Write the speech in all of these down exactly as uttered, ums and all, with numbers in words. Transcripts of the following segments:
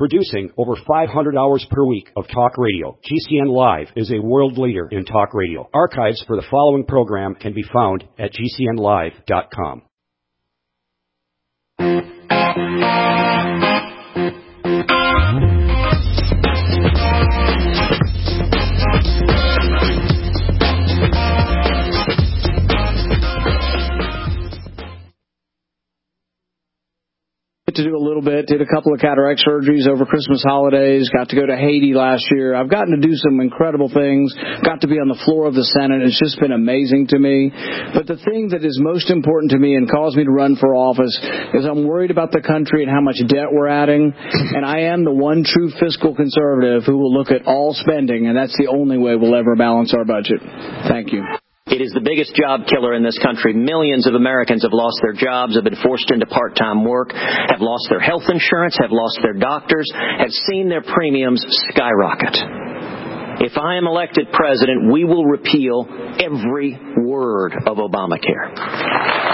Producing over five hundred hours per week of talk radio, G C N Live is a world leader in talk radio. Archives for the following program can be found at G C N live dot com. To do a little bit, did a couple of cataract surgeries over Christmas holidays, got to go to Haiti last year. I've gotten to do some incredible things, got to be on the floor of the Senate. It's just been amazing to me. But the thing that is most important to me and caused me to run for office is I'm worried about the country and how much debt we're adding. And I am the one true fiscal conservative who will look at all spending, and that's the only way we'll ever balance our budget. Thank you. It is the biggest job killer in this country. Millions of Americans have lost their jobs, have been forced into part-time work, have lost their health insurance, have lost their doctors, have seen their premiums skyrocket. If I am elected president, we will repeal every word of Obamacare.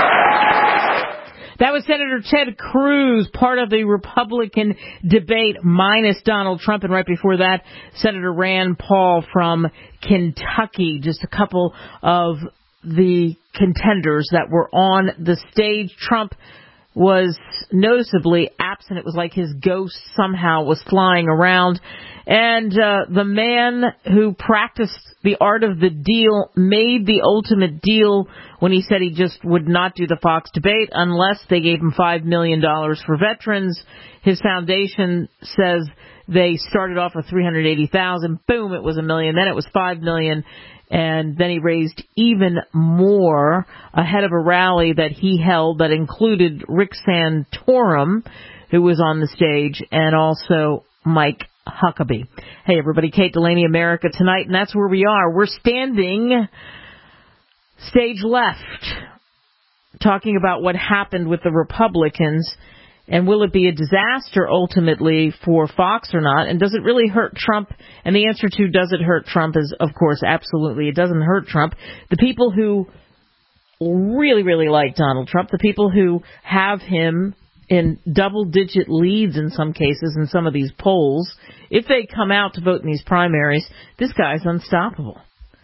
That was Senator Ted Cruz, part of the Republican debate minus Donald Trump. And right before that, Senator Rand Paul from Kentucky. Just a couple of the contenders that were on the stage. Trump was noticeably absent. It was like his ghost somehow was flying around. And uh, the man who practiced the art of the deal made the ultimate deal when he said he just would not do the Fox debate unless they gave him five million dollars for veterans. His foundation says they started off with three hundred eighty thousand dollars. Boom, it was a million. Then it was five million dollars. And then he raised even more ahead of a rally that he held that included Rick Santorum, who was on the stage, and also Mike Huckabee. Hey, everybody, Kate Delaney, America Tonight, and that's where we are. We're standing stage left, talking about what happened with the Republicans, and will it be a disaster ultimately for Fox or not, and does it really hurt Trump? And the answer to does it hurt Trump is, of course, absolutely. It doesn't hurt Trump. The people who really, really like Donald Trump, the people who have him in double-digit leads in some cases in some of these polls, if they come out to vote in these primaries, this guy's unstoppable.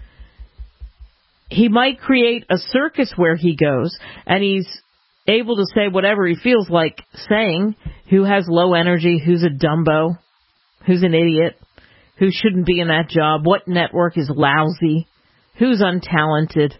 He might create a circus where he goes, and he's able to say whatever he feels like saying, who has low energy, who's a dumbo, who's an idiot, who shouldn't be in that job, what network is lousy, who's untalented.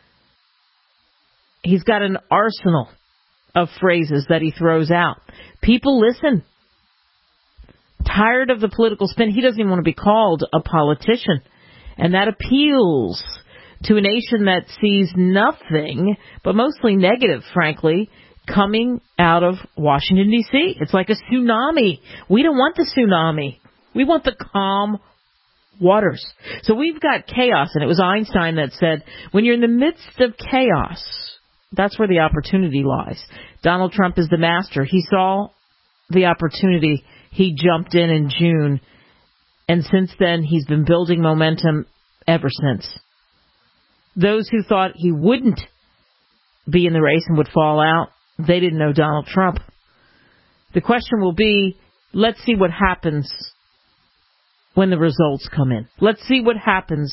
He's got an arsenal of phrases that he throws out. People listen. Tired of the political spin. He doesn't even want to be called a politician. And that appeals to a nation that sees nothing but mostly negative, frankly, coming out of Washington, D C It's like a tsunami. We don't want the tsunami. We want the calm waters. So we've got chaos, and it was Einstein that said, when you're in the midst of chaos, that's where the opportunity lies. Donald Trump is the master. He saw the opportunity. He jumped in in June, and since then he's been building momentum ever since. Those who thought he wouldn't be in the race and would fall out, they didn't know Donald Trump. The question will be, let's see what happens when the results come in. Let's see what happens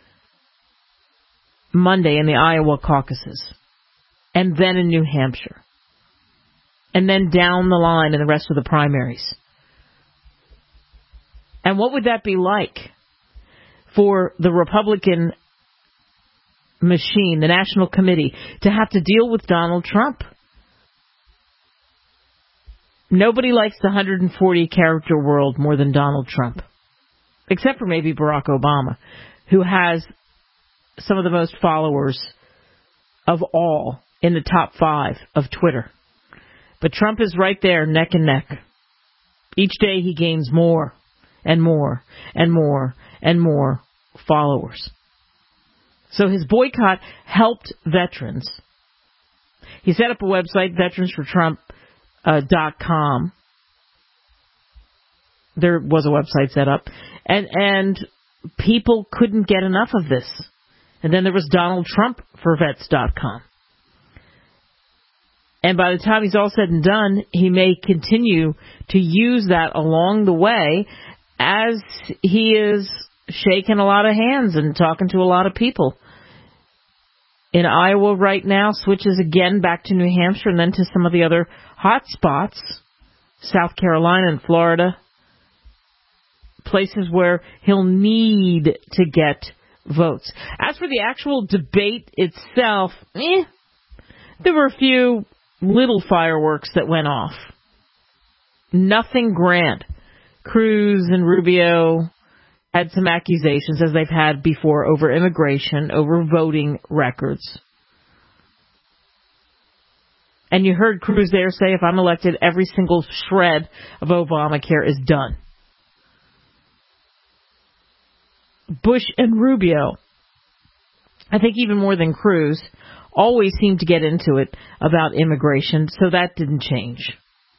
Monday in the Iowa caucuses, and then in New Hampshire, and then down the line in the rest of the primaries. And what would that be like for the Republican machine, the National Committee, to have to deal with Donald Trump? Nobody likes the one hundred forty character world more than Donald Trump, except for maybe Barack Obama, who has some of the most followers of all in the top five of Twitter. But Trump is right there, neck and neck. Each day he gains more and more and more and more followers. So his boycott helped veterans. He set up a website, veterans for trump dot com. There was a website set up. And, and people couldn't get enough of this. And then there was Donald Trump for vets dot com. And by the time he's all said and done, he may continue to use that along the way as he is shaking a lot of hands and talking to a lot of people. In Iowa right now, switches again back to New Hampshire and then to some of the other hot spots, South Carolina and Florida, places where he'll need to get votes. As for the actual debate itself, eh, there were a few little fireworks that went off. Nothing grand. Cruz and Rubio had some accusations, as they've had before, over immigration, over voting records. And you heard Cruz there say, if I'm elected, every single shred of Obamacare is done. Bush and Rubio, I think even more than Cruz, always seemed to get into it about immigration, so that didn't change.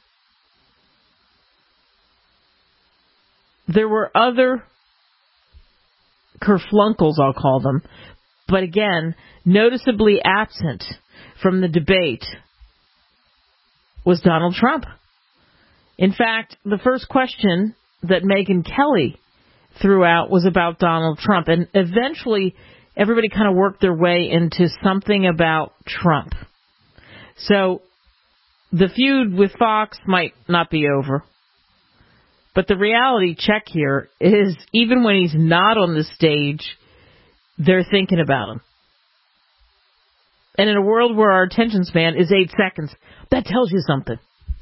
There were other kerflunkles, I'll call them, but again, noticeably absent from the debate was Donald Trump. In fact, the first question that Megyn Kelly threw out was about Donald Trump, and eventually everybody kind of worked their way into something about Trump. So the feud with Fox might not be over. But the reality check here is even when he's not on the stage, they're thinking about him. And in a world where our attention span is eight seconds, that tells you something.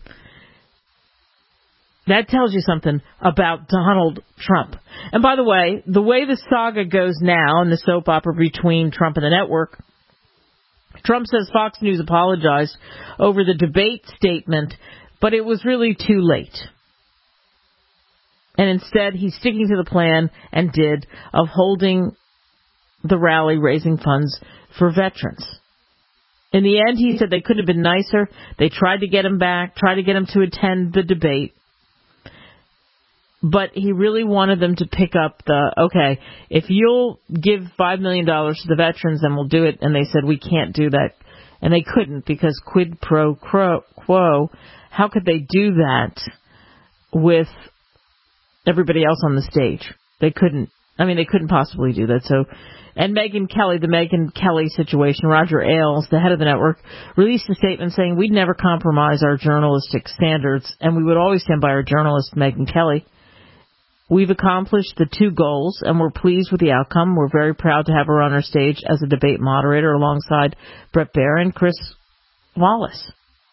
That tells you something about Donald Trump. And by the way, the way the saga goes now in the soap opera between Trump and the network, Trump says Fox News apologized over the debate statement, but it was really too late. And instead, he's sticking to the plan, and did, of holding the rally raising funds for veterans. In the end, he said they couldn't have been nicer. They tried to get him back, tried to get him to attend the debate. But he really wanted them to pick up the, okay, if you'll give five million dollars to the veterans, then we'll do it. And they said, we can't do that. And they couldn't, because quid pro quo, how could they do that with everybody else on the stage? They couldn't. I mean, they couldn't possibly do that. So, and Megyn Kelly, the Megyn Kelly situation, Roger Ailes, the head of the network, released a statement saying we'd never compromise our journalistic standards, and we would always stand by our journalist, Megyn Kelly. We've accomplished the two goals, and we're pleased with the outcome. We're very proud to have her on our stage as a debate moderator alongside Bret Baier and Chris Wallace.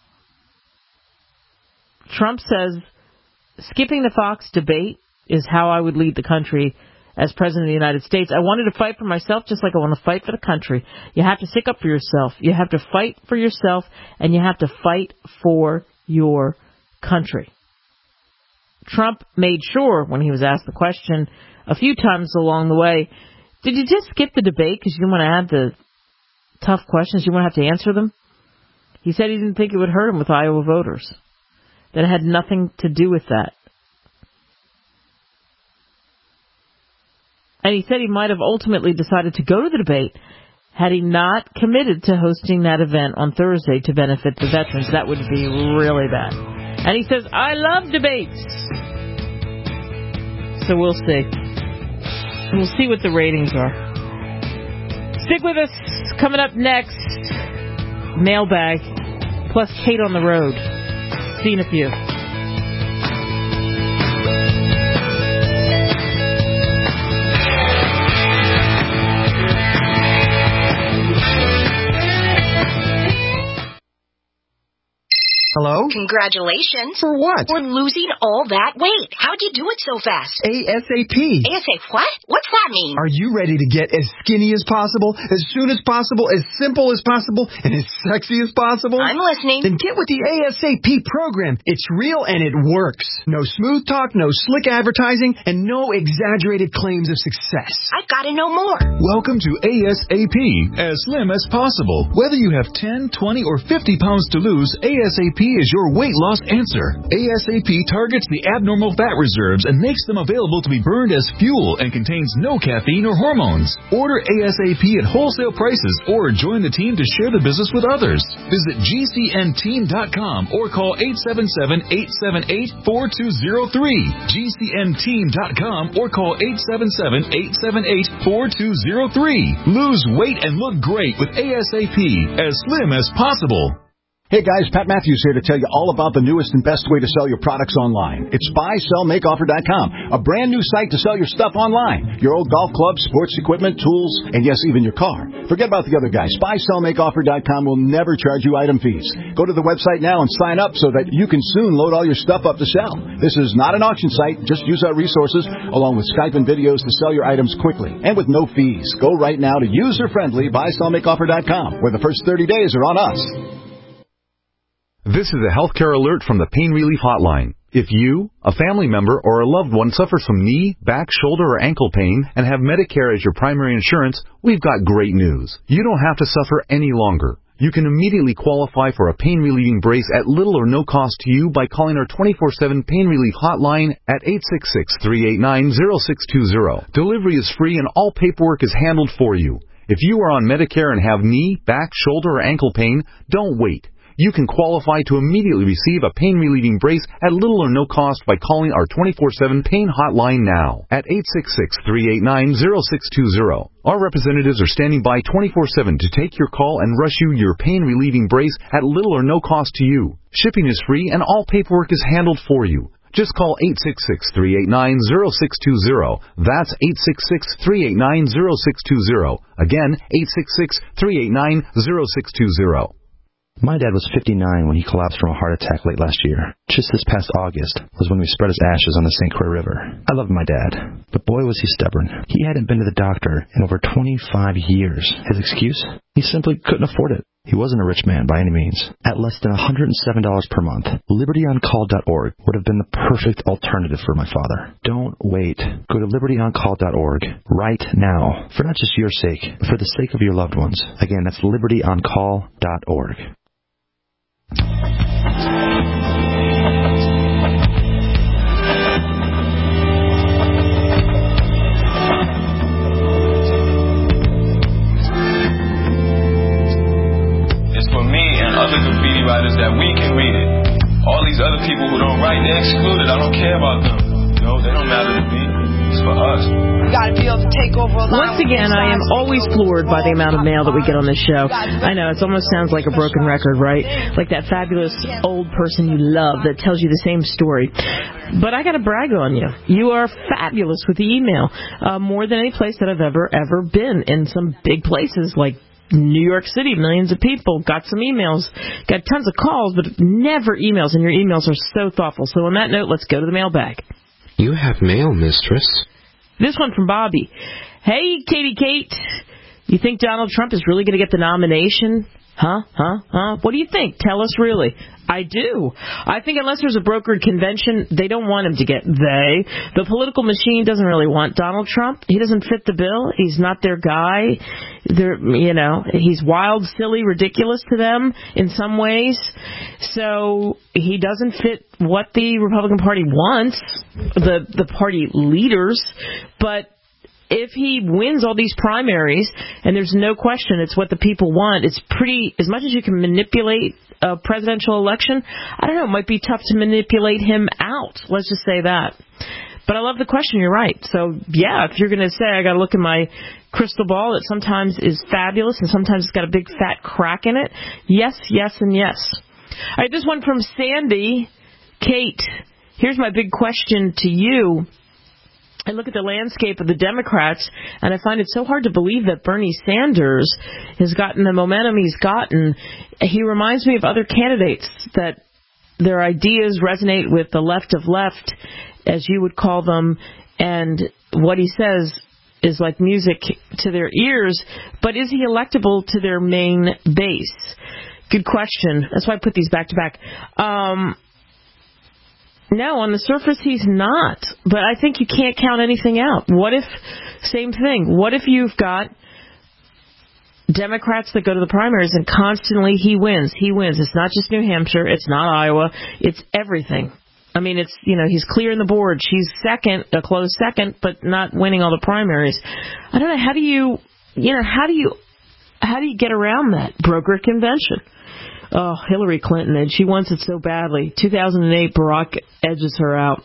Trump says, skipping the Fox debate is how I would lead the country as President of the United States. I wanted to fight for myself just like I want to fight for the country. You have to stick up for yourself. You have to fight for yourself, and you have to fight for your country. Trump made sure, when he was asked the question a few times along the way, did you just skip the debate because you didn't want to add the tough questions? You didn't want to have to answer them? He said he didn't think it would hurt him with Iowa voters, that it had nothing to do with that. And he said he might have ultimately decided to go to the debate had he not committed to hosting that event on Thursday to benefit the veterans. That would be really bad. And he says, I love debates. So we'll see. We'll see what the ratings are. Stick with us. Coming up next, mailbag, plus Kate on the road. See you in a few. Hello? Congratulations. For what? For losing all that weight. How'd you do it so fast? ASAP. ASAP what? What's that mean? Are you ready to get as skinny as possible, as soon as possible, as simple as possible, and as sexy as possible? I'm listening. Then get with the ASAP program. It's real and it works. No smooth talk, no slick advertising, and no exaggerated claims of success. I've got to know more. Welcome to ASAP, as slim as possible. Whether you have ten, twenty, or fifty pounds to lose, ASAP is your weight loss answer. A S A P targets the abnormal fat reserves and makes them available to be burned as fuel and contains no caffeine or hormones. Order A S A P at wholesale prices or join the team to share the business with others. Visit G C N team dot com or call eight seven seven, eight seven eight, four two zero three. G C N team dot com or call eight seven seven, eight seven eight, four two zero three. Lose weight and look great with A S A P, as slim as possible. Hey guys, Pat Matthews here to tell you all about the newest and best way to sell your products online. It's buy sell make offer dot com, a brand new site to sell your stuff online. Your old golf clubs, sports equipment, tools, and yes, even your car. Forget about the other guys. buy sell make offer dot com will never charge you item fees. Go to the website now and sign up so that you can soon load all your stuff up to sell. This is not an auction site. Just use our resources along with Skype and videos to sell your items quickly and with no fees. Go right now to user-friendly buy sell make offer dot com, where the first thirty days are on us. This is a healthcare alert from the Pain Relief Hotline. If you, a family member, or a loved one suffers from knee, back, shoulder, or ankle pain and have Medicare as your primary insurance, we've got great news. You don't have to suffer any longer. You can immediately qualify for a pain-relieving brace at little or no cost to you by calling our twenty-four seven Pain Relief Hotline at eight six six, three eight nine, zero six two zero. Delivery is free and all paperwork is handled for you. If you are on Medicare and have knee, back, shoulder, or ankle pain, don't wait. You can qualify to immediately receive a pain-relieving brace at little or no cost by calling our twenty-four seven Pain Hotline now at eight six six, three eight nine, zero six two zero. Our representatives are standing by twenty-four seven to take your call and rush you your pain-relieving brace at little or no cost to you. Shipping is free and all paperwork is handled for you. Just call eight six six, three eight nine, zero six two zero. That's eight six six, three eight nine, zero six two zero. Again, eight six six, three eight nine, zero six two zero. My dad was fifty-nine when he collapsed from a heart attack late last year. Just this past August was when we spread his ashes on the Saint Croix River. I loved my dad, but boy was he stubborn. He hadn't been to the doctor in over twenty-five years. His excuse? He simply couldn't afford it. He wasn't a rich man by any means. At less than one hundred seven dollars per month, liberty on call dot org would have been the perfect alternative for my father. Don't wait. Go to liberty on call dot org right now, for not just your sake, but for the sake of your loved ones. Again, that's liberty on call dot org. It's for me and other graffiti writers that we can read it. All these other people who don't write, they're excluded. I don't care about them. You know, they don't matter to me. It's for us. We gotta be able to take over a line. Once again, I am always floored by the amount of mail that we get on this show. I know, it almost sounds like a broken record, right? Like that fabulous old person you love that tells you the same story. But I gotta brag on you. You are fabulous with the email. Uh, more than any place that I've ever, ever been. In some big places like New York City, millions of people, got some emails, got tons of calls, but never emails, and your emails are so thoughtful. So on that note, let's go to the mailbag. You have mail, mistress. This one from Bobby. Hey, Katie Kate, you think Donald Trump is really going to get the nomination? Huh? Huh? Huh? What do you think? Tell us really. I do. I think unless there's a brokered convention, they don't want him to get they. The political machine doesn't really want Donald Trump. He doesn't fit the bill. He's not their guy. They're, you know, he's wild, silly, ridiculous to them in some ways. So he doesn't fit what the Republican Party wants, the the party leaders. But if he wins all these primaries, and there's no question it's what the people want, it's pretty, as much as you can manipulate a presidential election, I don't know, it might be tough to manipulate him out. Let's just say that. But I love the question, you're right. So, yeah, if you're going to say I got to look at my crystal ball that sometimes is fabulous and sometimes it's got a big fat crack in it, yes, yes, and yes. All right, this one from Sandy. Kate, here's my big question to you. I look at the landscape of the Democrats, and I find it so hard to believe that Bernie Sanders has gotten the momentum he's gotten. He reminds me of other candidates, that their ideas resonate with the left of left, as you would call them, and what he says is like music to their ears, but is he electable to their main base? Good question. That's why I put these back to back. Um... No, on the surface he's not, but I think you can't count anything out. What if, same thing, what if you've got Democrats that go to the primaries and constantly he wins, he wins. It's not just New Hampshire, it's not Iowa, it's everything. I mean, it's, you know, he's clearing the board. She's second, a close second, but not winning all the primaries. I don't know, how do you, you know, how do you, how do you get around that? Broker convention. Oh, Hillary Clinton, and she wants it so badly. two thousand eight, Barack edges her out.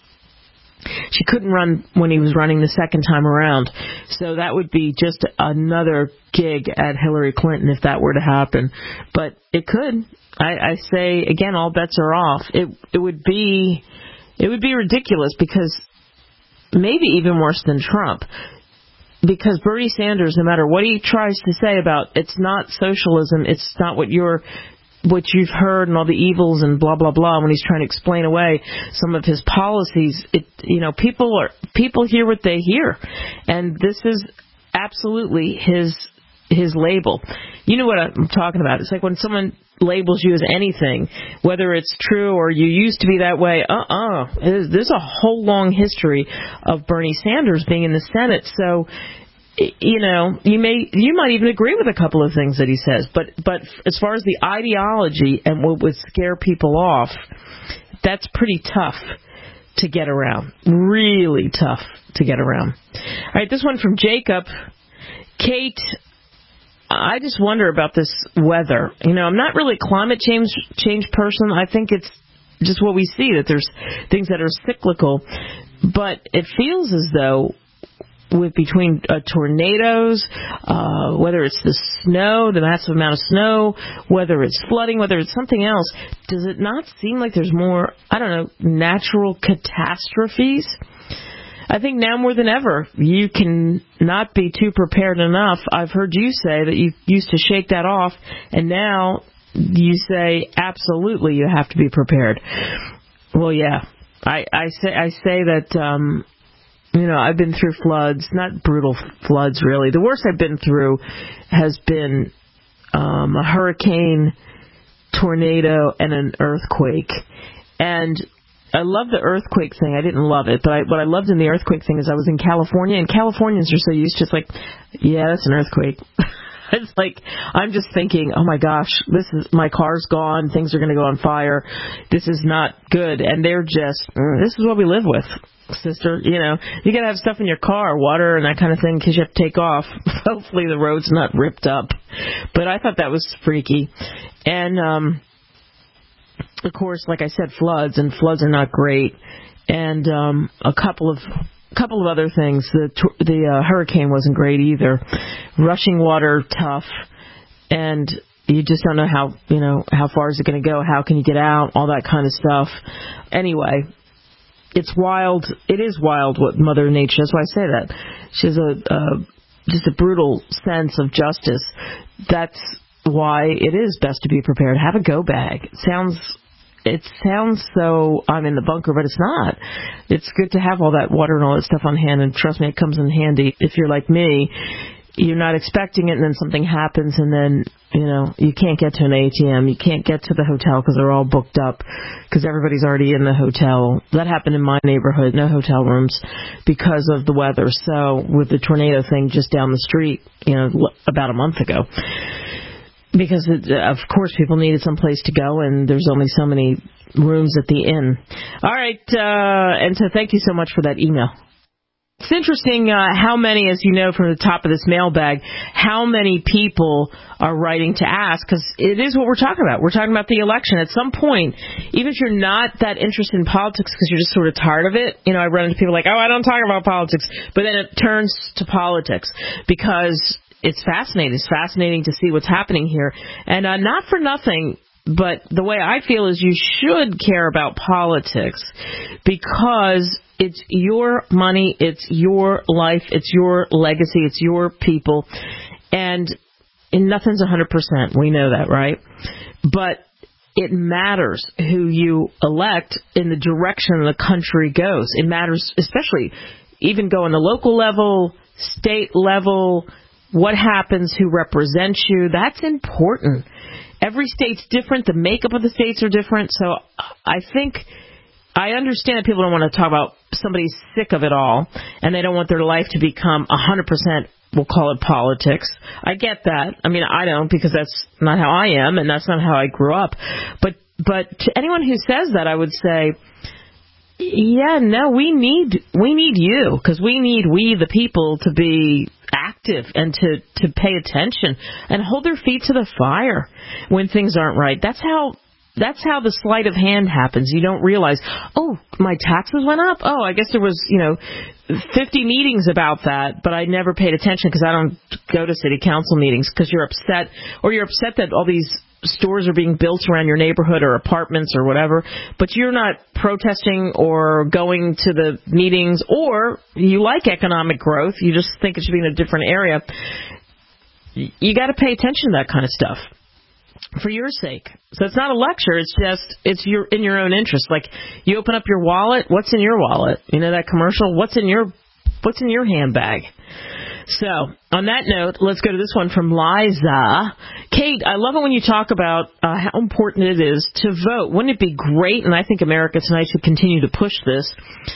She couldn't run when he was running the second time around. So that would be just another gig at Hillary Clinton if that were to happen. But it could. I, I say, again, all bets are off. It it would be it would be ridiculous because maybe even worse than Trump. Because Bernie Sanders, no matter what he tries to say about it's not socialism, it's not what you're what you've heard and all the evils and blah blah blah, when he's trying to explain away some of his policies, it you know people are people hear what they hear, and this is absolutely his his label. You know what I'm talking about? It's like when someone labels you as anything, whether it's true or you used to be that way. Uh-uh. There's a whole long history of Bernie Sanders being in the Senate, so you know, you may you might even agree with a couple of things that he says, but but as far as the ideology and what would scare people off, that's pretty tough to get around. Really tough to get around. All right, this one from Jacob. Kate, I just wonder about this weather. You know, I'm not really a climate change change person. I think it's just what we see, that there's things that are cyclical, but it feels as though with between uh, tornadoes, uh, whether it's the snow, the massive amount of snow, whether it's flooding, whether it's something else, does it not seem like there's more, I don't know, natural catastrophes? I think now more than ever, you can not be too prepared enough. I've heard you say that you used to shake that off, and now you say absolutely you have to be prepared. Well, yeah, I, I say I say that. Um, You know, I've been through floods, not brutal floods, really. The worst I've been through has been um, a hurricane, tornado, and an earthquake. And I love the earthquake thing. I didn't love it, but I, what I loved in the earthquake thing is I was in California, and Californians are so used to it's like, yeah, that's an earthquake. It's like, I'm just thinking, oh my gosh, this is, my car's gone, things are going to go on fire, this is not good. And they're just, this is what we live with, sister. You know, you got to have stuff in your car, water and that kind of thing, in case you have to take off. Hopefully the road's not ripped up. But I thought that was freaky. And, um, of course, like I said, floods, and floods are not great. And um, a couple of couple of other things. The the uh, hurricane wasn't great either. Rushing water, tough, and you just don't know how you know how far is it going to go? How can you get out? All that kind of stuff. Anyway, it's wild. It is wild what Mother Nature. That's why I say that. She has a uh, just a brutal sense of justice. That's why it is best to be prepared. Have a go bag. It sounds. It sounds so I'm in the bunker, but it's not. It's good to have all that water and all that stuff on hand, and trust me, it comes in handy. If you're like me, you're not expecting it, and then something happens, and then, you know, you can't get to an A T M. You can't get to the hotel because they're all booked up because everybody's already in the hotel. That happened in my neighborhood, no hotel rooms because of the weather. So with the tornado thing just down the street, you know, about a month ago. Because, it, of course, people needed some place to go, and there's only so many rooms at the inn. All right, uh, and so thank you so much for that email. It's interesting uh, how many, as you know from the top of this mailbag, how many people are writing to ask, because it is what we're talking about. We're talking about the election. At some point, even if you're not that interested in politics because you're just sort of tired of it, you know, I run into people like, oh, I don't talk about politics, but then it turns to politics because it's fascinating. It's fascinating to see what's happening here. And uh, not for nothing, but the way I feel is you should care about politics because it's your money, it's your life, it's your legacy, it's your people. And, and nothing's one hundred percent. We know that, right? But it matters who you elect in the direction the country goes. It matters, especially even go on the local level, state level, what happens, who represents you. That's important. Every state's different. The makeup of the states are different. So I think I understand that people don't want to talk about somebody's sick of it all and they don't want their life to become one hundred percent we'll call it politics. I get that. I mean, I don't, because that's not how I am, and that's not how I grew up. But but to anyone who says that, I would say, yeah, no, we need we need you, because we need we the people to be active and to, to pay attention and hold their feet to the fire when things aren't right. That's how that's how the sleight of hand happens. You don't realize, oh, my taxes went up. Oh, I guess there was, you know, fifty meetings about that, but I never paid attention because I don't go to city council meetings, because you're upset, or you're upset that all these stores are being built around your neighborhood or apartments or whatever, but you're not protesting or going to the meetings, or you like economic growth, you just think it should be in a different area. You got to pay attention to that kind of stuff for your sake. So it's not a lecture, it's just, it's your in your own interest. Like, you open up your wallet, what's in your wallet? You know that commercial? What's in your what's in your handbag? So, on that note, let's go to this one from Liza. Kate, I love it when you talk about uh, how important it is to vote. Wouldn't it be great, and I think America Tonight should continue to push this,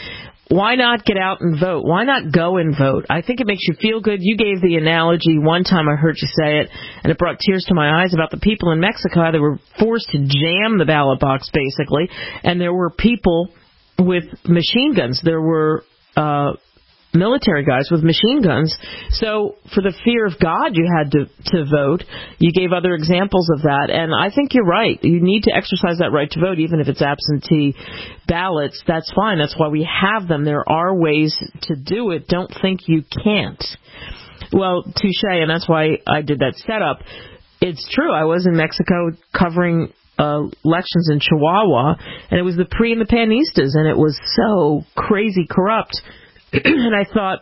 why not get out and vote? Why not go and vote? I think it makes you feel good. You gave the analogy one time, I heard you say it, and it brought tears to my eyes, about the people in Mexico. They were forced to jam the ballot box, basically, and there were people with machine guns. There were uh military guys with machine guns. So for the fear of God, you had to, to vote. You gave other examples of that, and I think you're right. You need to exercise that right to vote, even if it's absentee ballots. That's fine. That's why we have them. There are ways to do it. Don't think you can't. Well, touche, and that's why I did that setup. It's true. I was in Mexico covering Uh, elections in Chihuahua, and it was the P R I and the Panistas, and it was so crazy corrupt. And I thought,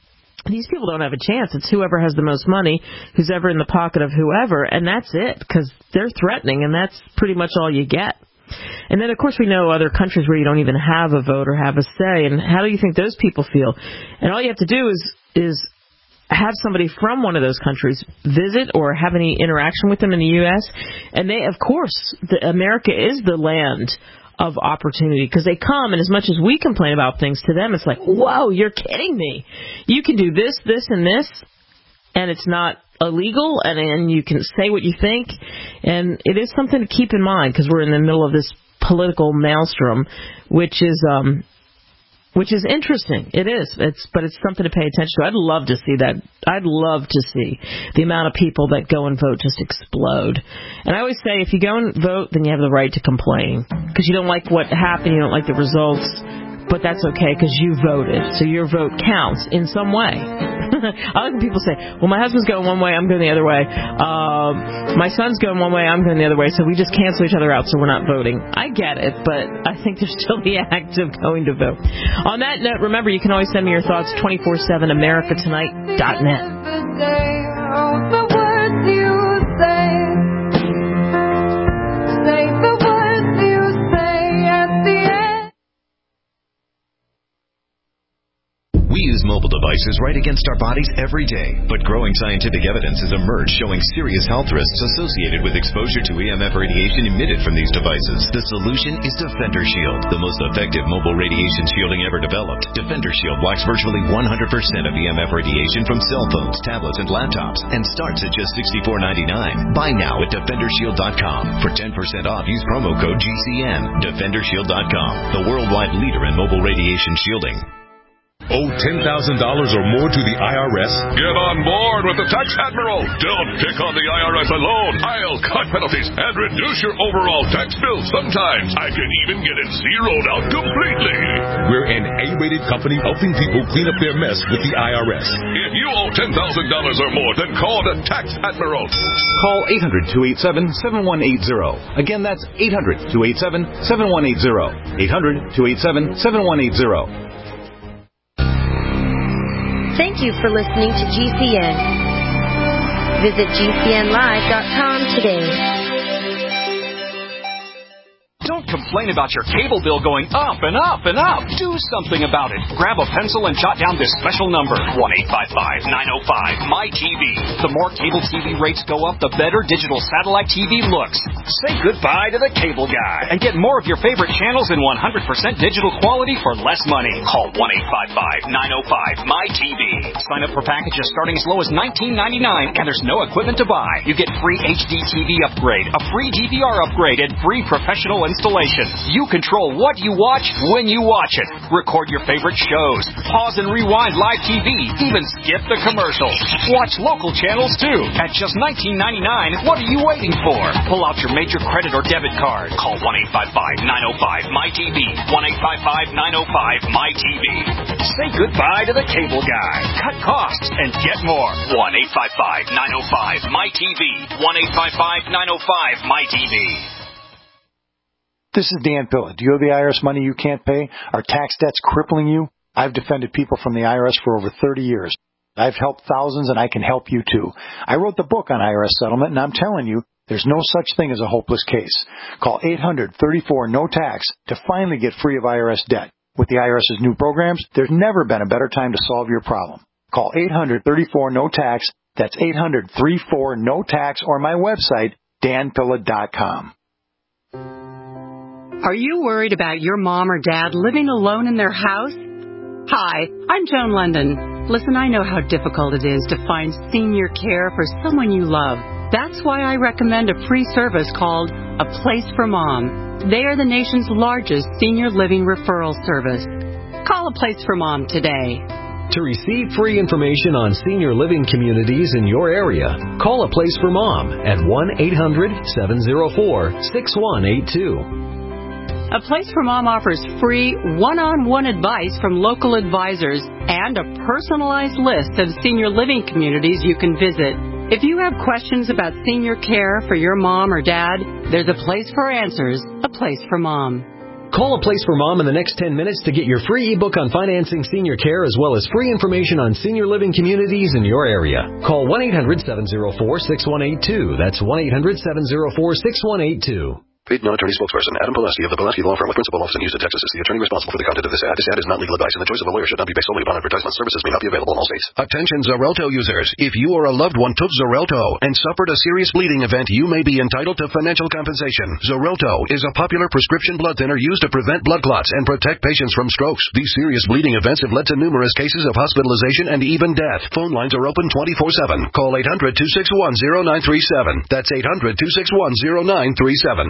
these people don't have a chance. It's whoever has the most money, who's ever in the pocket of whoever, and that's it, because they're threatening, and that's pretty much all you get. And then, of course, we know other countries where you don't even have a vote or have a say, and how do you think those people feel? And all you have to do is is have somebody from one of those countries visit or have any interaction with them in the U S, and they, of course, the, America is the land of opportunity, because they come, and as much as we complain about things, to them it's like, whoa, you're kidding me. You can do this, this, and this, and it's not illegal, and, and you can say what you think, and it is something to keep in mind, because we're in the middle of this political maelstrom, which is um, which is interesting. It is. It's but it's something to pay attention to. I'd love to see that. I'd love to see the amount of people that go and vote just explode. And I always say, if you go and vote, then you have the right to complain, because you don't like what happened, you don't like the results, but that's okay, because you voted, so your vote counts in some way. I like when people say, well, my husband's going one way, I'm going the other way. Uh, my son's going one way, I'm going the other way, so we just cancel each other out, so we're not voting. I get it, but I think there's still the act of going to vote. On that note, remember, you can always send me your thoughts, twenty-four seven america tonight dot net. We use mobile devices right against our bodies every day, but growing scientific evidence has emerged showing serious health risks associated with exposure to E M F radiation emitted from these devices. The solution is Defender Shield, the most effective mobile radiation shielding ever developed. Defender Shield blocks virtually one hundred percent of E M F radiation from cell phones, tablets, and laptops, and starts at just sixty-four ninety-nine. Buy now at defender shield dot com. For ten percent off, use promo code G C N. defender shield dot com, the worldwide leader in mobile radiation shielding. Owe ten thousand dollars or more to the I R S? Get on board with the Tax Admiral. Don't pick on the I R S alone. I'll cut penalties and reduce your overall tax bill. Sometimes I can even get it zeroed out completely. We're an A-rated company helping people clean up their mess with the I R S. If you owe ten thousand dollars or more, then call the Tax Admiral. Call eight hundred, two eight seven, seven one eight zero. Again, that's eight hundred, two eight seven, seven one eight zero. eight hundred, two eight seven, seven one eight zero. Thank you for listening to G C N. Visit G C N live dot com today. Don't complain about your cable bill going up and up and up. Do something about it. Grab a pencil and jot down this special number, one eight five five, nine oh five, M Y T V. The more cable T V rates go up, the better digital satellite T V looks. Say goodbye to the cable guy and get more of your favorite channels in one hundred percent digital quality for less money. Call one eight five five, nine oh five, M Y T V. Sign up for packages starting as low as nineteen ninety-nine, and there's no equipment to buy. You get free H D T V upgrade, a free D V R upgrade, and free professional installation. You control what you watch when you watch it. Record your favorite shows. Pause and rewind live T V. Even skip the commercials. Watch local channels too. At just nineteen ninety-nine, what are you waiting for? Pull out your major credit or debit card. Call one eight five five, nine oh five, M Y T V. one eight five five, nine oh five, M Y T V. Say goodbye to the cable guy. Cut costs and get more. one eight five five, nine oh five, M Y T V. one eight five five, nine oh five, M Y T V. This is Dan Pilla. Do you owe the I R S money you can't pay? Are tax debts crippling you? I've defended people from the I R S for over thirty years. I've helped thousands, and I can help you too. I wrote the book on I R S settlement, and I'm telling you, there's no such thing as a hopeless case. Call eight hundred, thirty-four, no tax to finally get free of I R S debt. With the IRS's new programs, there's never been a better time to solve your problem. Call eight hundred, thirty-four, no tax. That's eight hundred, thirty-four, no tax, or my website, dan pilla dot com. Are you worried about your mom or dad living alone in their house? Hi, I'm Joan London. Listen, I know how difficult it is to find senior care for someone you love. That's why I recommend a free service called A Place for Mom. They are the nation's largest senior living referral service. Call A Place for Mom today. To receive free information on senior living communities in your area, call A Place for Mom at one eight hundred, seven oh four, six one eight two. A Place for Mom offers free one-on-one advice from local advisors and a personalized list of senior living communities you can visit. If you have questions about senior care for your mom or dad, there's a place for answers, A Place for Mom. Call A Place for Mom in the next ten minutes to get your free ebook on financing senior care as well as free information on senior living communities in your area. Call one eight hundred, seven oh four, six one eight two. That's one eight hundred, seven oh four, six one eight two. Paid non-attorney spokesperson Adam Pulaski of the Pulaski Law Firm with principal office in Houston, Texas is the attorney responsible for the content of this ad. This ad is not legal advice, and the choice of a lawyer should not be based solely upon advertisement. Services may not be available in all states. Attention Xarelto users. If you or a loved one took Xarelto and suffered a serious bleeding event, you may be entitled to financial compensation. Xarelto is a popular prescription blood thinner used to prevent blood clots and protect patients from strokes. These serious bleeding events have led to numerous cases of hospitalization and even death. Phone lines are open twenty-four seven. Call eight hundred, two six one, oh nine three seven. That's eight hundred, two six one, oh nine three seven.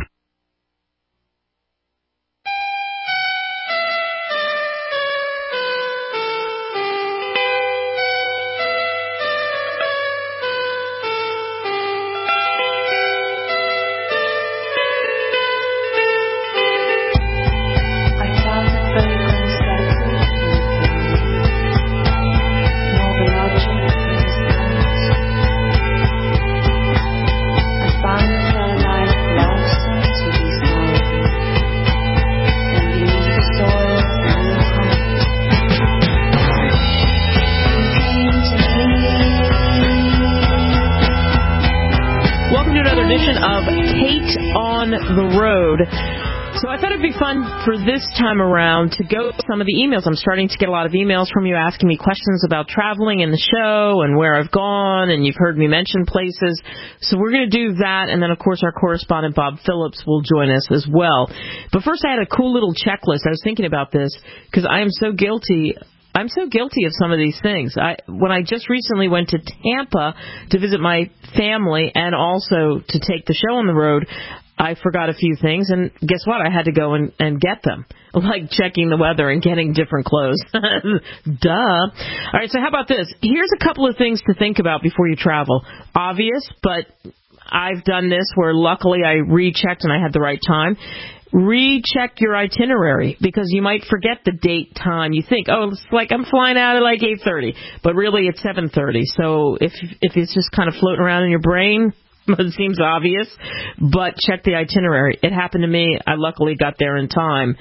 So I thought it'd be fun for this time around to go through some of the emails. I'm starting to get a lot of emails from you asking me questions about traveling in the show and where I've gone, and you've heard me mention places. So we're going to do that, and then, of course, our correspondent Bob Phillips will join us as well. But first, I had a cool little checklist. I was thinking about this because I am so guilty I'm so guilty of some of these things. I, when I just recently went to Tampa to visit my family and also to take the show on the road, I forgot a few things, and guess what? I had to go and, and get them, like checking the weather and getting different clothes. Duh. All right, so how about this? Here's a couple of things to think about before you travel. Obvious, but I've done this where luckily I rechecked and I had the right time. Recheck your itinerary because you might forget the date, time. You think, oh, it's like I'm flying out at like eight thirty, but really it's seven thirty. So if if it's just kind of floating around in your brain, it seems obvious, but check the itinerary. It happened to me. I luckily got there in time.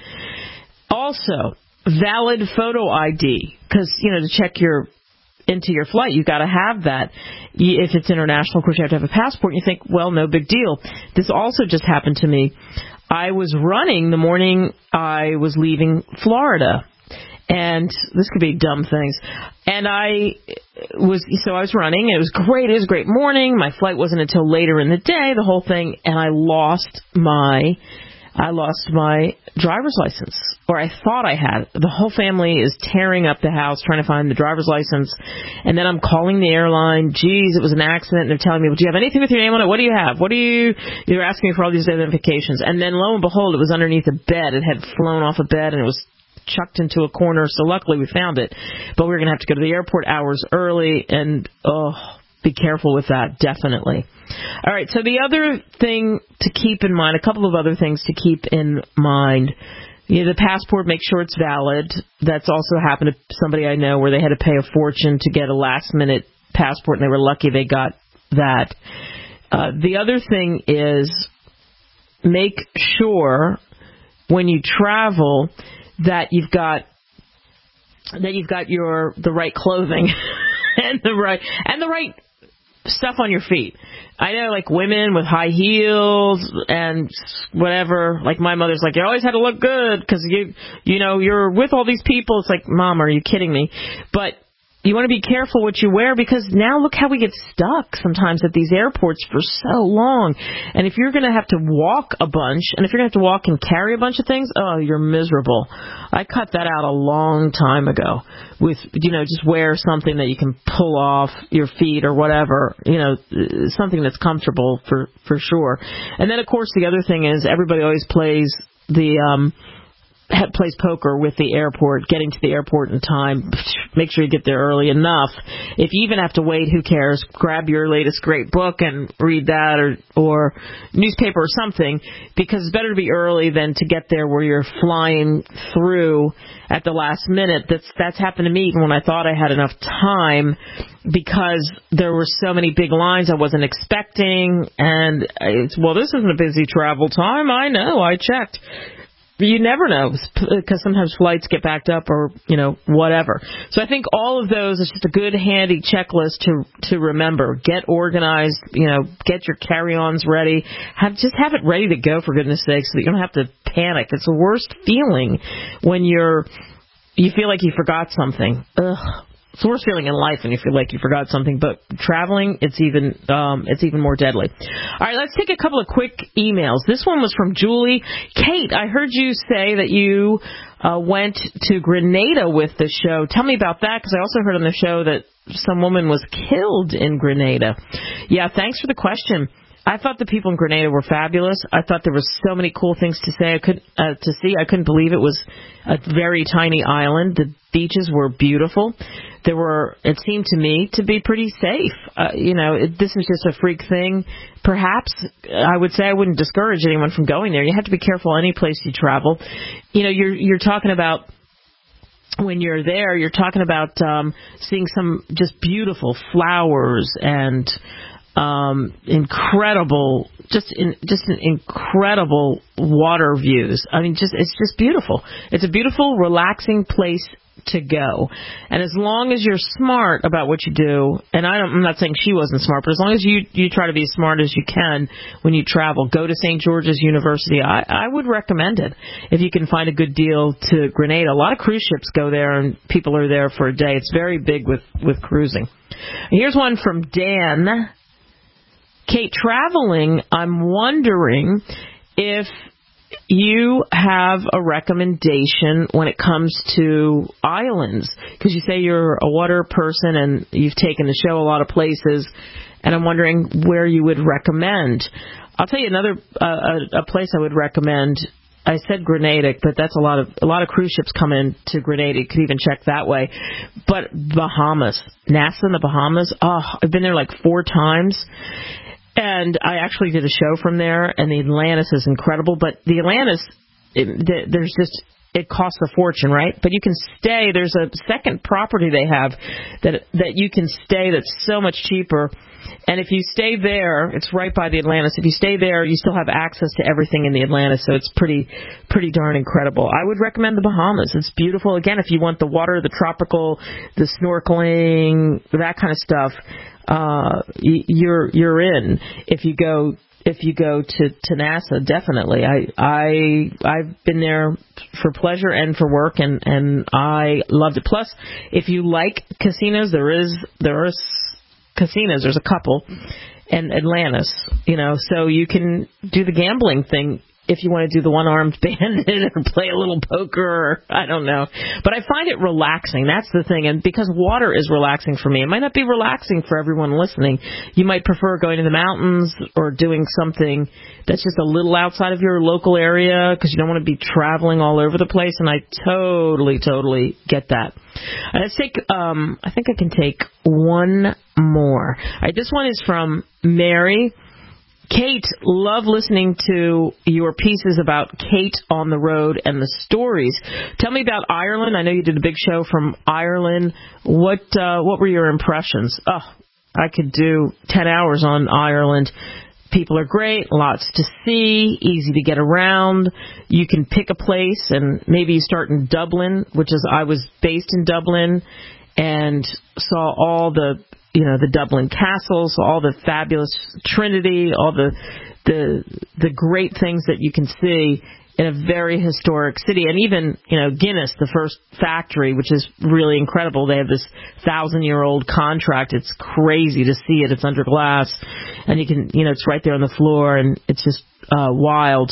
Also, valid photo I D because, you know, to check your into your flight, you've got to have that. If it's international, of course, you have to have a passport. And you think, well, no big deal. This also just happened to me. I was running the morning I was leaving Florida. And this could be dumb things. And I was, so I was running. It was great. It was a great morning. My flight wasn't until later in the day, the whole thing. And I lost my, I lost my driver's license. Or I thought I had. The whole family is tearing up the house trying to find the driver's license. And then I'm calling the airline. Geez, it was an accident. And they're telling me, well, do you have anything with your name on it? What do you have? What do you, they're asking me for all these identifications. And then lo and behold, it was underneath a bed. It had flown off a bed and it was chucked into a corner, so luckily we found it. But we were going to have to go to the airport hours early, and, oh, be careful with that, definitely. All right, so the other thing to keep in mind, a couple of other things to keep in mind. You know, the passport, make sure it's valid. That's also happened to somebody I know where they had to pay a fortune to get a last-minute passport, and they were lucky they got that. Uh, the other thing is make sure when you travel that you've got that you've got your the right clothing and the right and the right stuff on your feet. I know, like, women with high heels and whatever. Like, my mother's like, you always had to look good because you you know you're with all these people. It's like, Mom, are you kidding me? But you want to be careful what you wear, because now look how we get stuck sometimes at these airports for so long. And if you're going to have to walk a bunch, and if you're going to have to walk and carry a bunch of things, oh, you're miserable. I cut that out a long time ago with, you know, just wear something that you can pull off your feet or whatever, you know, something that's comfortable for, for sure. And then, of course, the other thing is everybody always plays the, um, plays poker with the airport, getting to the airport in time. Make sure you get there early enough. If you even have to wait, who cares? Grab your latest great book and read that, or or newspaper or something, because it's better to be early than to get there where you're flying through at the last minute. That's that's happened to me even when I thought I had enough time, because there were so many big lines I wasn't expecting, and it's, well, this isn't a busy travel time. I know, I checked. You never know, because sometimes flights get backed up or, you know, whatever. So I think all of those is just a good, handy checklist to to remember. Get organized, you know, get your carry-ons ready. Have Just have it ready to go, for goodness sake, so that you don't have to panic. It's the worst feeling when you're, you feel like you forgot something. Ugh. It's the worst feeling in life when you feel like you forgot something, but traveling, it's even um, it's even more deadly. All right, let's take a couple of quick emails. This one was from Julie. Kate, I heard you say that you uh, went to Grenada with the show. Tell me about that, because I also heard on the show that some woman was killed in Grenada. Yeah, thanks for the question. I thought the people in Grenada were fabulous. I thought there were so many cool things to say. I could uh, to see. I couldn't believe it was a very tiny island. The beaches were beautiful. There were, it seemed to me, to be pretty safe. Uh, you know, it, this is just a freak thing. Perhaps I would say I wouldn't discourage anyone from going there. You have to be careful any place you travel. You know, you're you're talking about. When you're there, you're talking about um, seeing some just beautiful flowers and um, incredible, just in, just an incredible water views. I mean, just it's just beautiful. It's a beautiful, relaxing place to go. And as long as you're smart about what you do, and I don't, I'm not saying she wasn't smart, but as long as you, you try to be as smart as you can when you travel, go to Saint George's University. I, I would recommend it if you can find a good deal to Grenada. A lot of cruise ships go there, and people are there for a day. It's very big with, with cruising. Here's one from Dan. Kate, traveling, I'm wondering if you have a recommendation when it comes to islands, because you say you're a water person and you've taken the show a lot of places, and I'm wondering where you would recommend. I'll tell you another uh, a, a place I would recommend. I said Grenada, but that's a lot of a lot of cruise ships come in to Grenada. You could even check that way. But Bahamas, Nassau in the Bahamas. Oh, I've been there like four times. And I actually did a show from there, and the Atlantis is incredible. But the Atlantis, it, there's just, it costs a fortune, right? But you can stay. There's a second property they have that that you can stay that's so much cheaper. And if you stay there, it's right by the Atlantis. If you stay there, you still have access to everything in the Atlantis, so it's pretty pretty darn incredible. I would recommend the Bahamas. It's beautiful. Again, if you want the water, the tropical, the snorkeling, that kind of stuff, uh, you're you're in. If you go if you go to, to NASA, definitely. I, I, I've been there for pleasure and for work, and, and I loved it. Plus, if you like casinos, there is, there are casinos, there's a couple, and Atlantis, you know, so you can do the gambling thing if you want to do the one-armed bandit or play a little poker, or I don't know. But I find it relaxing. That's the thing. And because water is relaxing for me, it might not be relaxing for everyone listening. You might prefer going to the mountains or doing something that's just a little outside of your local area because you don't want to be traveling all over the place. And I totally, totally get that. And let's take, um, I think I can take one more. All right, this one is from Mary. Kate, love listening to your pieces about Kate on the road and the stories. Tell me about Ireland. I know you did a big show from Ireland. What uh, what were your impressions? Oh, I could do ten hours on Ireland. People are great, lots to see, easy to get around. You can pick a place, and maybe you start in Dublin, which is I was based in Dublin, and saw all the you know, the Dublin castles, all the fabulous Trinity, all the the the great things that you can see in a very historic city. And even, you know, Guinness, the first factory, which is really incredible. They have this thousand-year-old contract. It's crazy to see it. It's under glass. And you can, you know, it's right there on the floor, and it's just uh, wild.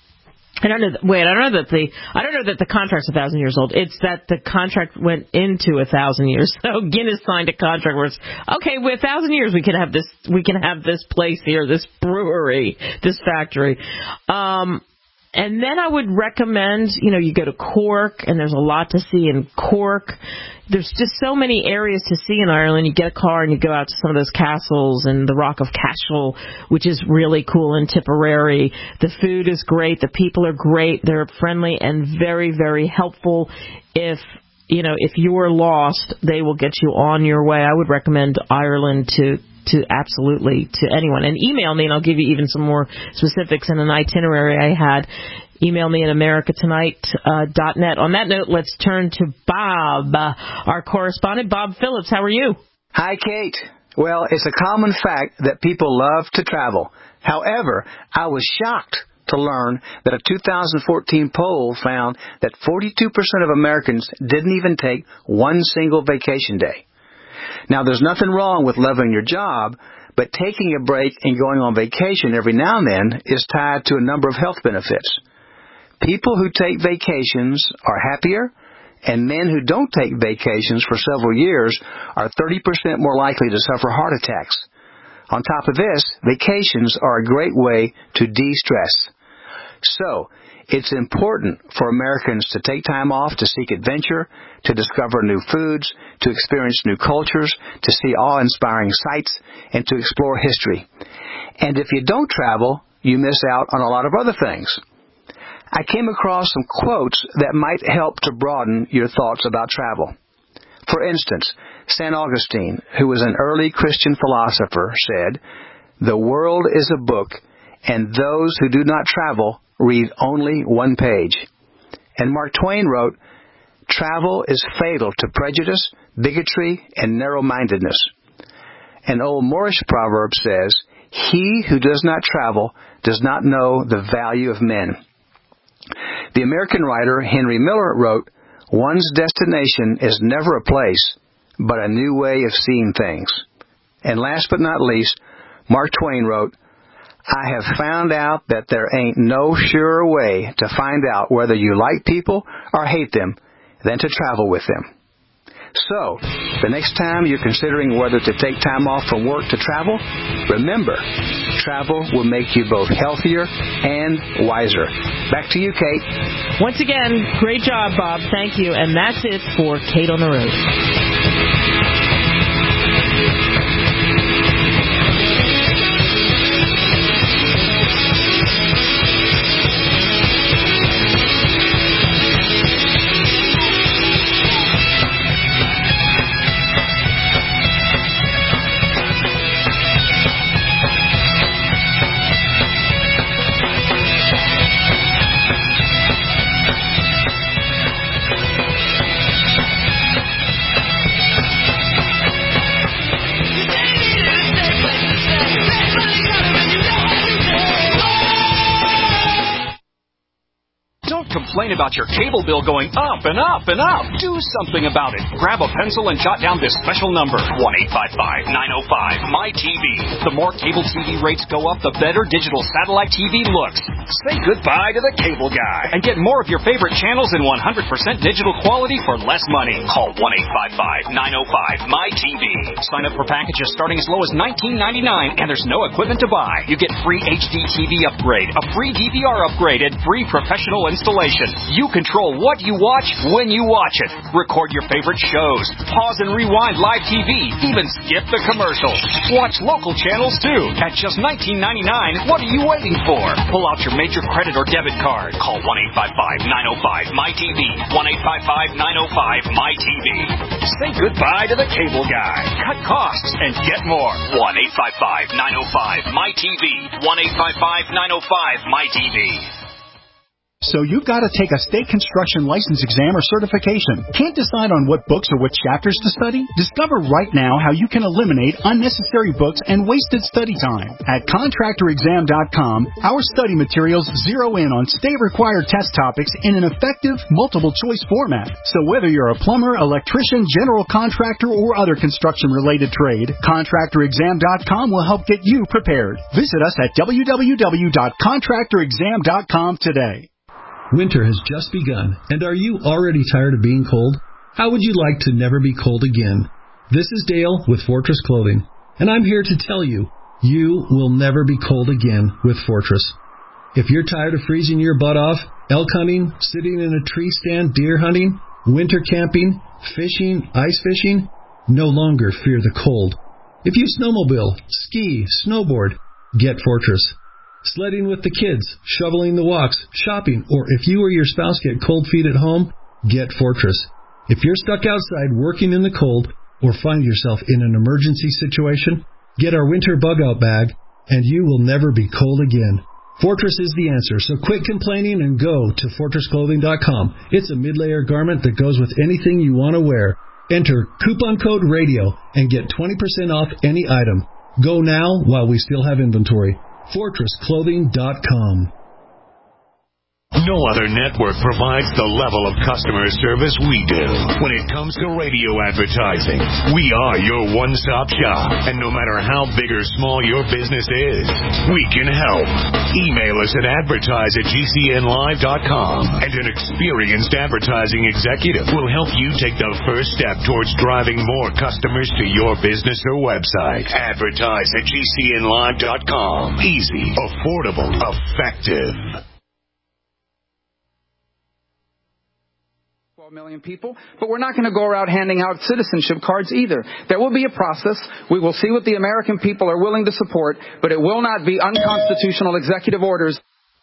I don't know. That, wait, I don't know that the I don't know that the contract's a thousand years old. It's that the contract went into a thousand years. So Guinness signed a contract where it's okay. With a thousand years, we can have this. We can have this place here, this brewery, this factory. Um, and then I would recommend, you know, you go to Cork, and there's a lot to see in Cork. There's just so many areas to see in Ireland. You get a car and you go out to some of those castles and the Rock of Cashel, which is really cool, in Tipperary. The food is great. The people are great. They're friendly and very, very helpful. If, you know, if you are lost, they will get you on your way. I would recommend Ireland to to absolutely to anyone. And email me, and I'll give you even some more specifics in an itinerary I had. Email me at america tonight dot net. On that note, let's turn to Bob, uh, our correspondent. Bob Phillips, how are you? Hi, Kate. Well, it's a common fact that people love to travel. However, I was shocked to learn that a two thousand fourteen poll found that forty-two percent of Americans didn't even take one single vacation day. Now, there's nothing wrong with loving your job, but taking a break and going on vacation every now and then is tied to a number of health benefits. People who take vacations are happier, and men who don't take vacations for several years are thirty percent more likely to suffer heart attacks. On top of this, vacations are a great way to de-stress. So, it's important for Americans to take time off to seek adventure, to discover new foods, to experience new cultures, to see awe-inspiring sights, and to explore history. And if you don't travel, you miss out on a lot of other things. I came across some quotes that might help to broaden your thoughts about travel. For instance, Saint Augustine, who was an early Christian philosopher, said, "The world is a book, and those who do not travel read only one page." And Mark Twain wrote, "Travel is fatal to prejudice, bigotry, and narrow-mindedness." An old Moorish proverb says, "He who does not travel does not know the value of men." The American writer Henry Miller wrote, "One's destination is never a place, but a new way of seeing things." And last but not least, Mark Twain wrote, "I have found out that there ain't no surer way to find out whether you like people or hate them than to travel with them." So, the next time you're considering whether to take time off from work to travel, remember, travel will make you both healthier and wiser. Back to you, Kate. Once again, great job, Bob. Thank you. And that's it for Kate on the Road. complain about your cable bill going up and up and up. Do something about it. Grab a pencil and jot down this special number, one eight five five, nine oh five, M Y T V. The more cable T V rates go up, the better digital satellite T V looks. Say goodbye to the cable guy and get more of your favorite channels in one hundred percent digital quality for less money. Call one eight five five, nine oh five, M Y T V. Sign up for packages starting as low as nineteen ninety-nine, and there's no equipment to buy. You get free H D T V upgrade, a free D V R upgrade, and free professional installation. You control what you watch when you watch it. Record your favorite shows. Pause and rewind live T V. Even skip the commercials. Watch local channels too. At just nineteen ninety-nine, what are you waiting for? Pull out your major credit or debit card. Call one eight five five, nine oh five, M Y T V. one eight five five, nine oh five, M Y T V. Say goodbye to the cable guy. Cut costs and get more. one eight five five, nine oh five, M Y T V. one eight five five, nine oh five, M Y T V. So you've got to take a state construction license exam or certification. Can't decide on what books or what chapters to study? Discover right now how you can eliminate unnecessary books and wasted study time. At contractor exam dot com, our study materials zero in on state-required test topics in an effective, multiple-choice format. So whether you're a plumber, electrician, general contractor, or other construction-related trade, contractor exam dot com will help get you prepared. Visit us at w w w dot contractor exam dot com today. Winter has just begun, and are you already tired of being cold? How would you like to never be cold again? This is Dale with Fortress Clothing, and I'm here to tell you, you will never be cold again with Fortress. If you're tired of freezing your butt off, elk hunting, sitting in a tree stand, deer hunting, winter camping, fishing, ice fishing, no longer fear the cold. If you snowmobile, ski, snowboard, get Fortress. Sledding with the kids, shoveling the walks, shopping, or if you or your spouse get cold feet at home, get Fortress. If you're stuck outside working in the cold or find yourself in an emergency situation, get our winter bug-out bag, and you will never be cold again. Fortress is the answer, so quit complaining and go to fortress clothing dot com. It's a mid-layer garment that goes with anything you want to wear. Enter coupon code RADIO and get twenty percent off any item. Go now while we still have inventory. fortress clothing dot com. No other network provides the level of customer service we do when it comes to radio advertising. We are your one-stop shop, and no matter how big or small your business is, we can help. Email us at advertise at g c n live dot com, and an experienced advertising executive will help you take the first step towards driving more customers to your business or website. Advertise at g c n live dot com. Easy, affordable, effective. Million people, but we're not going to go around handing out citizenship cards either. There will be a process. We will see what the American people are willing to support, but it will not be unconstitutional executive orders.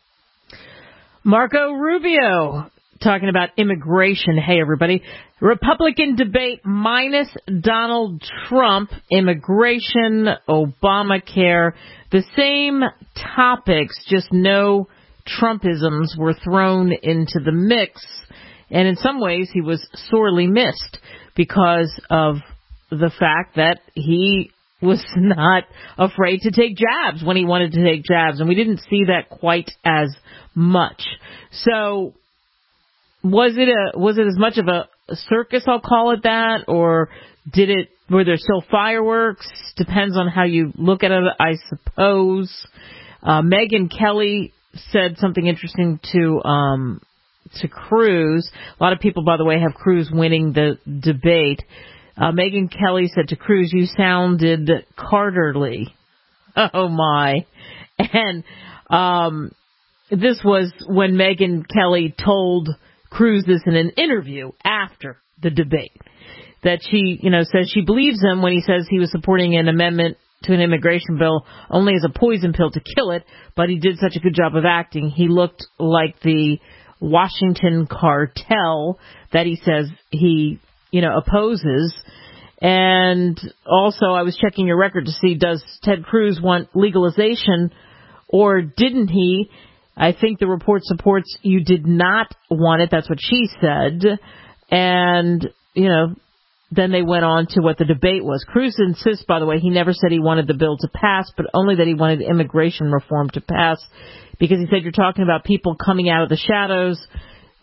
Marco Rubio talking about immigration. Hey, everybody. Republican debate minus Donald Trump, immigration, Obamacare, the same topics, just no Trumpisms were thrown into the mix. And in some ways, he was sorely missed because of the fact that he was not afraid to take jabs when he wanted to take jabs. And we didn't see that quite as much. So was it a was it as much of a circus, I'll call it that, or did it were there still fireworks? Depends on how you look at it, I suppose. Uh, Megyn Kelly said something interesting to um to Cruz. A lot of people, by the way, have Cruz winning the debate. Uh, Megyn Kelly said to Cruz, "You sounded Carterly." Oh, my. And um, this was when Megyn Kelly told Cruz this in an interview after the debate, that she, you know, says she believes him when he says he was supporting an amendment to an immigration bill only as a poison pill to kill it, but he did such a good job of acting. He looked like the Washington cartel that he says he, you know, opposes. And also, I was checking your record to see, does Ted Cruz want legalization or didn't he? I think the report supports you did not want it. That's what she said. And, you know, then they went on to what the debate was. Cruz insists, by the way, he never said he wanted the bill to pass, but only that he wanted immigration reform to pass, because he said you're talking about people coming out of the shadows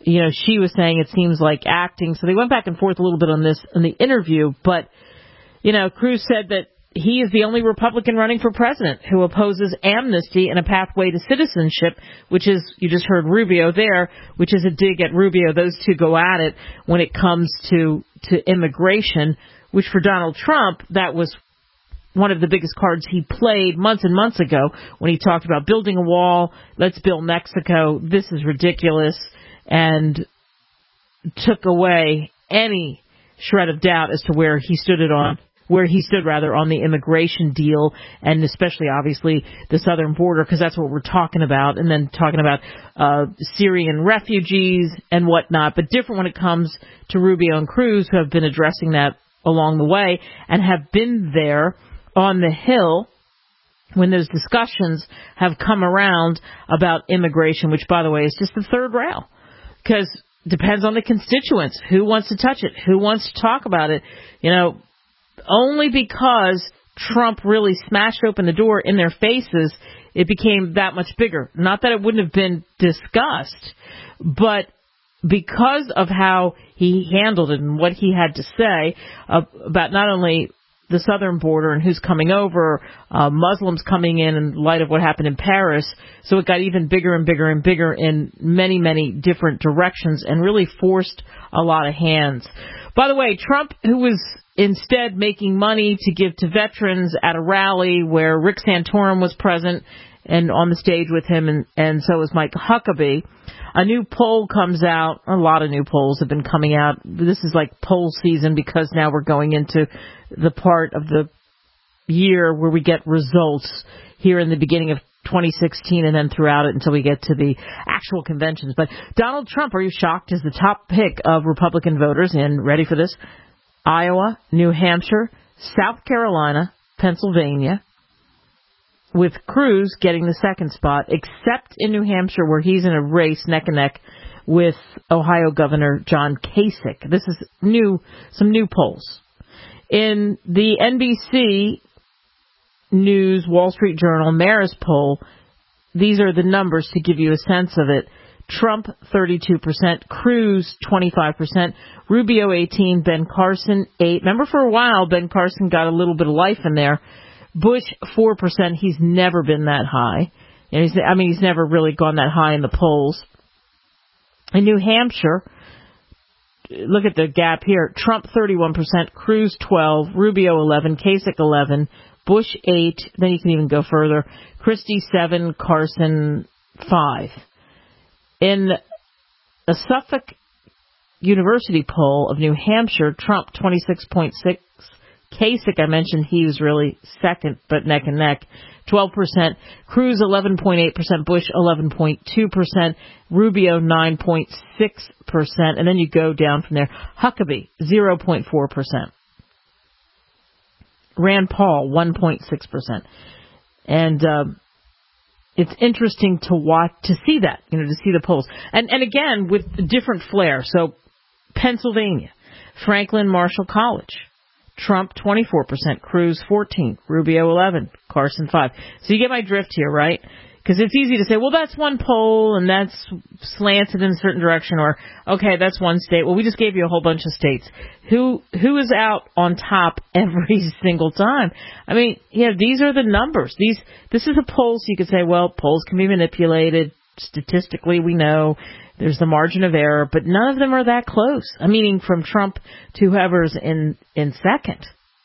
you know, she was saying it seems like acting. So they went back and forth a little bit on this in the interview. But, you know, Cruz said that he is the only Republican running for president who opposes amnesty and a pathway to citizenship, which is, you just heard Rubio there, which is a dig at Rubio. Those two go at it when it comes to, to immigration, which for Donald Trump, that was one of the biggest cards he played months and months ago when he talked about building a wall, let's build Mexico, this is ridiculous, and took away any shred of doubt as to where he stood it on. where he stood, rather, on the immigration deal, and especially, obviously, the southern border, because that's what we're talking about, and then talking about uh, Syrian refugees and whatnot, but different when it comes to Rubio and Cruz, who have been addressing that along the way, and have been there on the Hill when those discussions have come around about immigration, which, by the way, is just the third rail, because it depends on the constituents. Who wants to touch it? Who wants to talk about it? You know, only because Trump really smashed open the door in their faces, it became that much bigger. Not that it wouldn't have been discussed, but because of how he handled it and what he had to say uh, about not only the southern border and who's coming over, uh, Muslims coming in in light of what happened in Paris. So it got even bigger and bigger and bigger in many, many different directions and really forced a lot of hands. By the way, Trump, who was instead making money to give to veterans at a rally where Rick Santorum was present and on the stage with him, and, and so was Mike Huckabee. A new poll comes out. A lot of new polls have been coming out. This is like poll season because now we're going into the part of the year where we get results here in the beginning of twenty sixteen and then throughout it until we get to the actual conventions. But Donald Trump, are you shocked, is the top pick of Republican voters in, ready for this, Iowa, New Hampshire, South Carolina, Pennsylvania, with Cruz getting the second spot, except in New Hampshire where he's in a race neck and neck with Ohio Governor John Kasich. This is new, some new polls. In the N B C News Wall Street Journal Marist poll, these are the numbers to give you a sense of it. Trump, thirty-two percent, Cruz, twenty-five percent, Rubio, eighteen, Ben Carson, eight. Remember, for a while, Ben Carson got a little bit of life in there. Bush, four percent. He's never been that high. And he's, I mean, he's never really gone that high in the polls. In New Hampshire, look at the gap here. Trump, thirty-one percent, Cruz, twelve, Rubio, eleven, Kasich, eleven, Bush, eight. Then you can even go further. Christie, seven, Carson, five. In a Suffolk University poll of New Hampshire, Trump, twenty-six point six. Kasich, I mentioned he was really second, but neck and neck, twelve percent. Cruz, eleven point eight percent. Bush, eleven point two percent. Rubio, nine point six percent. And then you go down from there. Huckabee, zero point four percent. Rand Paul, one point six percent. And um, it's interesting to watch, to see that, you know, to see the polls. And, and again, with different flair. So, Pennsylvania, Franklin Marshall College. Trump, twenty-four percent, Cruz, fourteen, Rubio, eleven, Carson, five. So you get my drift here, right? Because it's easy to say, well, that's one poll and that's slanted in a certain direction, or, okay, that's one state. Well, we just gave you a whole bunch of states. Who who is out on top every single time? I mean, yeah, these are the numbers. These This is a poll, so you could say, well, polls can be manipulated. Statistically, we know there's the margin of error, but none of them are that close. I mean, from Trump to whoever's in, in second.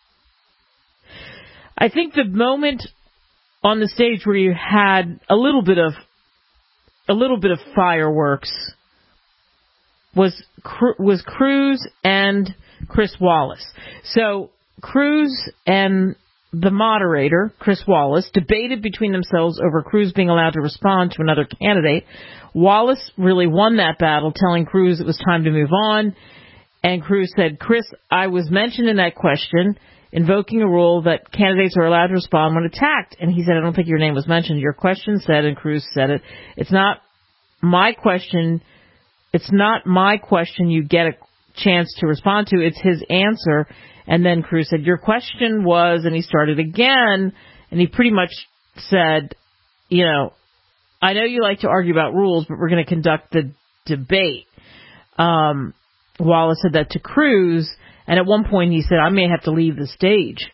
I think the moment on the stage where you had a little bit of a little bit of fireworks was was Cruz and Chris Wallace. So Cruz and the moderator, Chris Wallace, debated between themselves over Cruz being allowed to respond to another candidate. Wallace really won that battle, telling Cruz it was time to move on. And Cruz said, Chris, I was mentioned in that question, invoking a rule that candidates are allowed to respond when attacked. And he said, I don't think your name was mentioned. Your question said, and Cruz said it, it's not my question. It's not my question you get a chance to respond to. It's his answer. And then Cruz said, your question was, and he started again, and he pretty much said, you know, I know you like to argue about rules, but we're going to conduct the debate. Um, Wallace said that to Cruz, and at one point he said, I may have to leave the stage.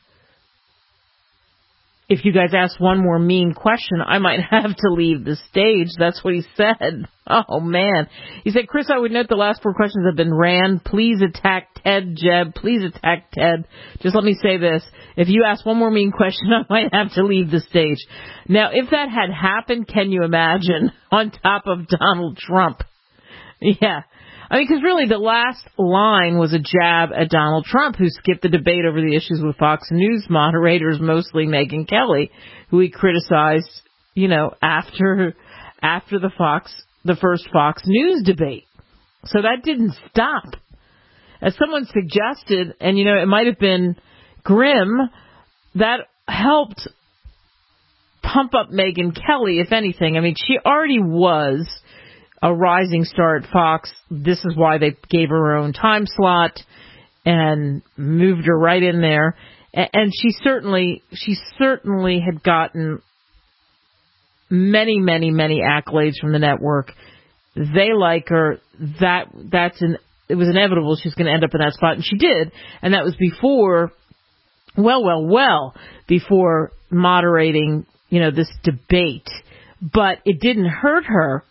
If you guys ask one more mean question, I might have to leave the stage. That's what he said. Oh, man. He said, Chris, I would note the last four questions have been ran. Please attack Ted, Jeb. Please attack Ted. Just let me say this. If you ask one more mean question, I might have to leave the stage. Now, if that had happened, can you imagine? On top of Donald Trump. Yeah. I mean, because really the last line was a jab at Donald Trump, who skipped the debate over the issues with Fox News moderators, mostly Megyn Kelly, who he criticized, you know, after after the Fox, the first Fox News debate. So that didn't stop. As someone suggested, and, you know, it might have been grim, that helped pump up Megyn Kelly, if anything. I mean, she already was a rising star at Fox. This is why they gave her her own time slot and moved her right in there. And she certainly, she certainly had gotten many, many, many accolades from the network. They like her. That, that's an, it was inevitable she's going to end up in that spot. And she did. And that was before, well, well, well, before moderating, you know, this debate. But it didn't hurt her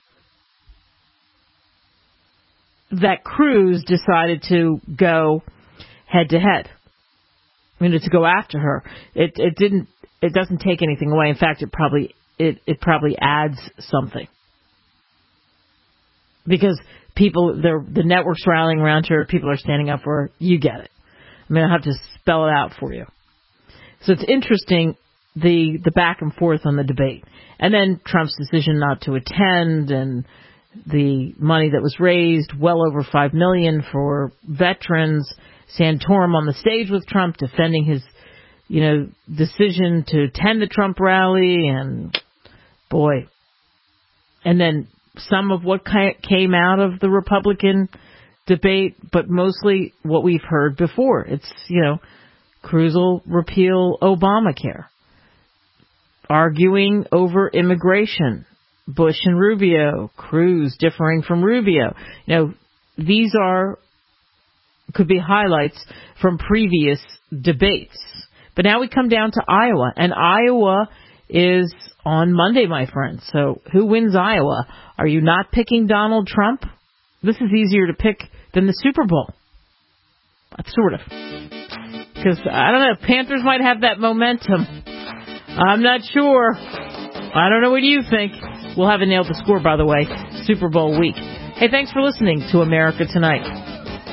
that Cruz decided to go head to head. I mean, to go after her. It it didn't. It doesn't take anything away. In fact, it probably it it probably adds something, because people, the network's rallying around her. People are standing up for her. You get it. I mean, I have to spell it out for you. So it's interesting, the the back and forth on the debate, and then Trump's decision not to attend, and the money that was raised, well over five million dollars for veterans. Santorum on the stage with Trump defending his, you know, decision to attend the Trump rally, and boy. And then some of what came out of the Republican debate, but mostly what we've heard before. It's, you know, Cruz will repeal Obamacare, arguing over immigration. Bush and Rubio, Cruz differing from Rubio. You know, these are, could be highlights from previous debates. But now we come down to Iowa, and Iowa is on Monday, my friends. So who wins Iowa? Are you not picking Donald Trump? This is easier to pick than the Super Bowl. Sort of. Because, I don't know, Panthers might have that momentum. I'm not sure. I don't know what you think. We'll have a Nailed the Score, by the way, Super Bowl week. Hey, thanks for listening to America Tonight.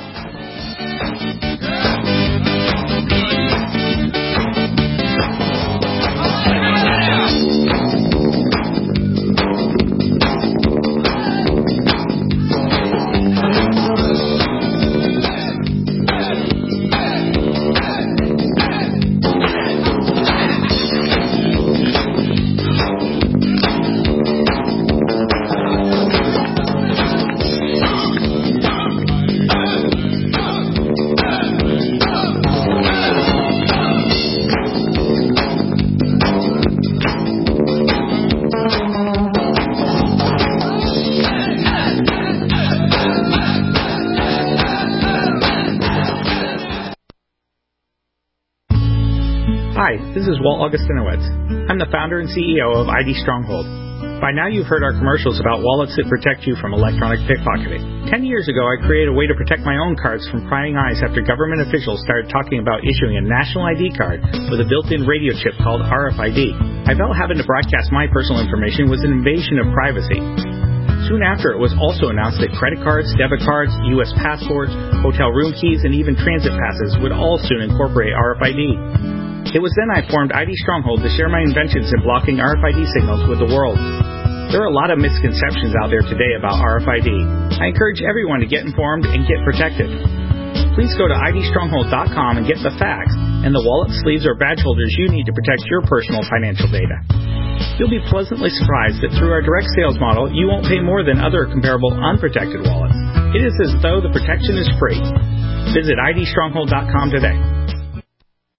This is Walt Augustinowitz. I'm the founder and C E O of I D Stronghold. By now you've heard our commercials about wallets that protect you from electronic pickpocketing. Ten years ago I created a way to protect my own cards from prying eyes after government officials started talking about issuing a national I D card with a built-in radio chip called R F I D. I felt having to broadcast my personal information was an invasion of privacy. Soon after, it was also announced that credit cards, debit cards, U S passports, hotel room keys, and even transit passes would all soon incorporate R F I D. It was then I formed I D Stronghold to share my inventions in blocking R F I D signals with the world. There are a lot of misconceptions out there today about R F I D. I encourage everyone to get informed and get protected. Please go to I D stronghold dot com and get the facts and the wallet, sleeves, or badge holders you need to protect your personal financial data. You'll be pleasantly surprised that through our direct sales model, you won't pay more than other comparable unprotected wallets. It is as though the protection is free. Visit I D stronghold dot com today.